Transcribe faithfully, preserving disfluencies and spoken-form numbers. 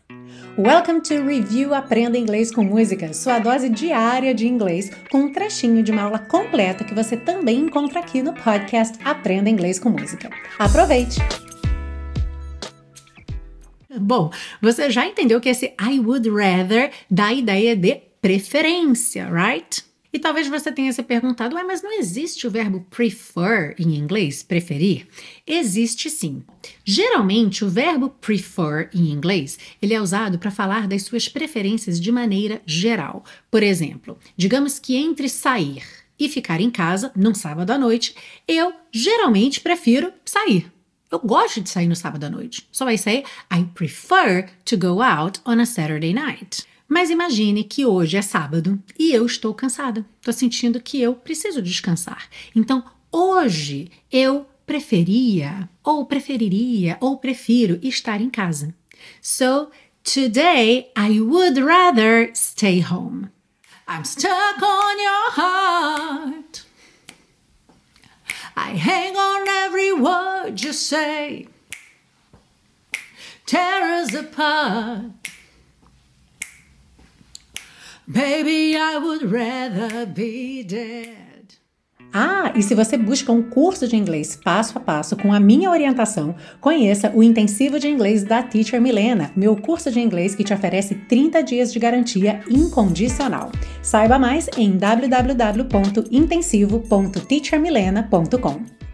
Welcome to Review Aprenda Inglês com Música, sua dose diária de inglês, com um trechinho de uma aula completa que você também encontra aqui no podcast Aprenda Inglês com Música. Aproveite! Bom, você já entendeu que esse I would rather dá a ideia de preferência, right? E talvez você tenha se perguntado, ué, mas não existe o verbo prefer em inglês, preferir? Existe sim. Geralmente, o verbo prefer em inglês, ele é usado para falar das suas preferências de maneira geral. Por exemplo, digamos que entre sair e ficar em casa, num sábado à noite, eu geralmente prefiro sair. Eu gosto de sair no sábado à noite. So I say, I prefer to go out on a Saturday night. Mas imagine que hoje é sábado e eu estou cansada. Estou sentindo que eu preciso descansar. Então, hoje eu preferia, ou preferiria, ou prefiro estar em casa. So, today I would rather stay home. I'm stuck on your heart. I hang on every word you say. Tear us apart. Baby, I would rather be dead. Ah, e se você busca um curso de inglês passo a passo com a minha orientação, conheça o Intensivo de Inglês da Teacher Milena, meu curso de inglês que te oferece trinta dias de garantia incondicional. Saiba mais em w w w ponto intensivo ponto teacher milena ponto com.